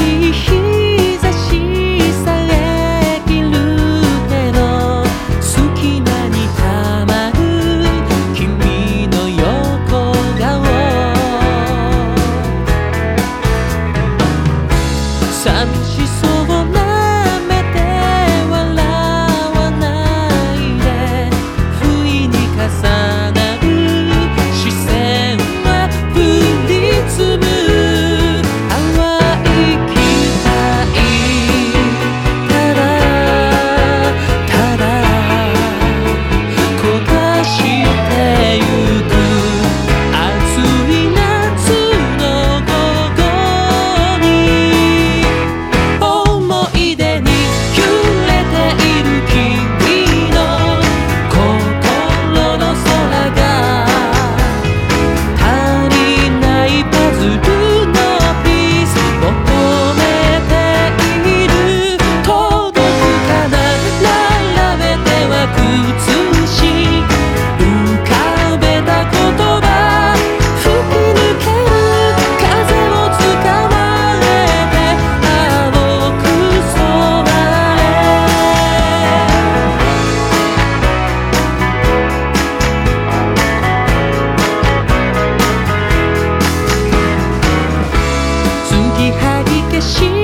い日差しさえ切るけど隙間にたまる君の横顔寂しそうな目で笑わないで不意に重なる視線は降り積む淡い期待ただただ焦がしてゆく暑い夏の午後に思い出に揺れている君の心の空が足りないパズルのピース求めている届くかな並べては崩し浮かべた言葉吹き抜ける風を捕まえて青く空へ継ぎはぎ消し